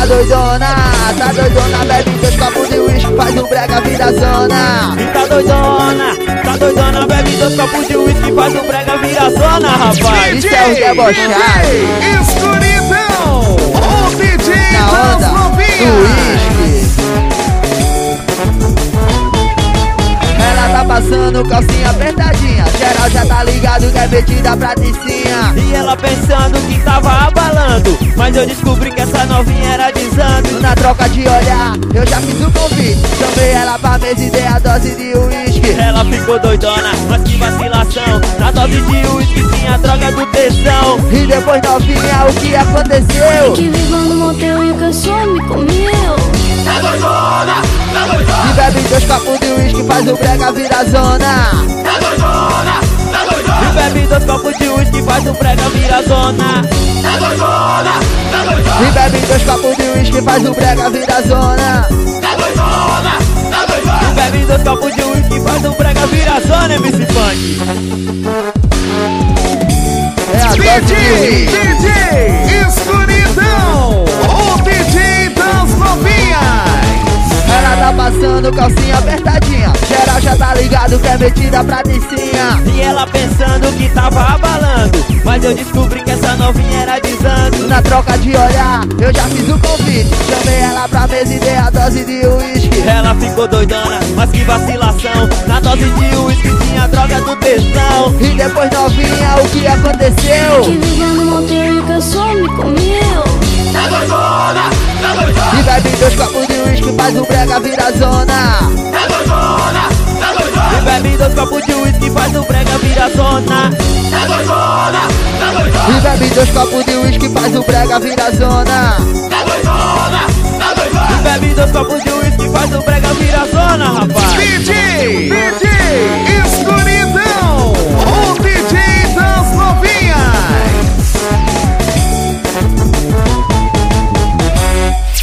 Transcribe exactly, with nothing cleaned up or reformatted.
doidona, tá doidona, bebe dois copos de uísque, faz o brega vira zona. E tá doidona, tá doidona, bebe dois copos de uísque, faz o brega vira zona, rapaz. Isso é os debochados. Escuridão, o D J Na onda das do novinhas. uísque. Ela tá passando calcinha apertadinha, geral já tá ligado que é metida pra ticinha. E ela pensando que tava abalando, mas eu descobri que essa novinha era desando. Na troca de olhar, eu já fiz o convite, chamei ela pra mesa e dei a dose de uísque. Ela ficou doidona, mas que vacilação. Na dose de uísque tinha a droga do tesão. E depois novinha, o que aconteceu? Que viva no motel e o garçom me comeu. Tá doidona, tá doidona, E bebe dois copos de uísque, faz o brega vira zona. tá doidona, tá doidona. E bebe dois copos de uísque, faz o brega vira zona. Tá doidona, tá doidona. E bebe dois copos de uísque, faz o brega vira zona. Tá doidona, tá doidona. E bebe dois copos de uísque, faz o brega vira zona, M C Punk. É a dose de D J, uísque. D J, Escuridão, o D J das novinhas. Ela tá passando calcinha apertadinha, geral já tá ligado que é metida pra ticinha. E ela pensando que tava abalando, mas eu descobri que essa novinha era desando. Na troca de olhar, eu já fiz o convite, chamei ela pra mesa e dei a dose de uísque. Ela ficou doidona, mas que vacilação. Na dose de uísque tinha a droga do tesão. E depois novinha, o que aconteceu? Que viva no motel e o garçom me comeu. Tá doidona, tá doidona. E bebe dois copos de uísque, faz o brega vira zona. Tá doidona, tá doidona. E bebe dois copos de uísque, faz o brega vira zona. Tá doidona, tá doidona. E bebe dois copos de uísque, faz o brega vira zona. Tá doidona, tá doidona. E bebe dois copos de uísque, faz o brega vira zona, rapaz.